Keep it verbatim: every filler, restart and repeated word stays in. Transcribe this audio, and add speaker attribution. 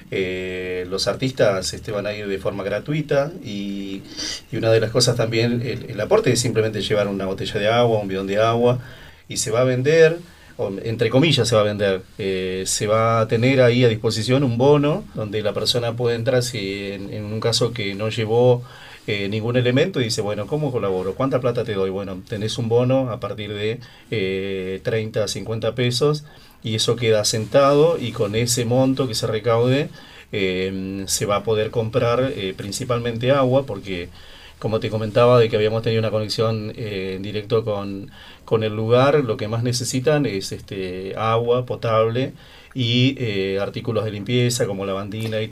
Speaker 1: eh, los artistas este, van a ir de forma gratuita y, y una de las cosas también, el, el aporte es simplemente llevar una botella de agua, un bidón de agua y se va a vender, o, entre comillas se va a vender, eh, se va a tener ahí a disposición un bono donde la persona puede entrar si en, en un caso que no llevó eh, ningún elemento y dice, bueno, ¿cómo colaboro? ¿Cuánta plata te doy? Bueno, tenés un bono a partir de eh, treinta, cincuenta pesos y eso queda asentado y con ese monto que se recaude eh, se va a poder comprar eh, principalmente agua porque como te comentaba de que habíamos tenido una conexión eh, en directo con, con el lugar, lo que más necesitan es este agua potable y eh, artículos de limpieza como lavandina y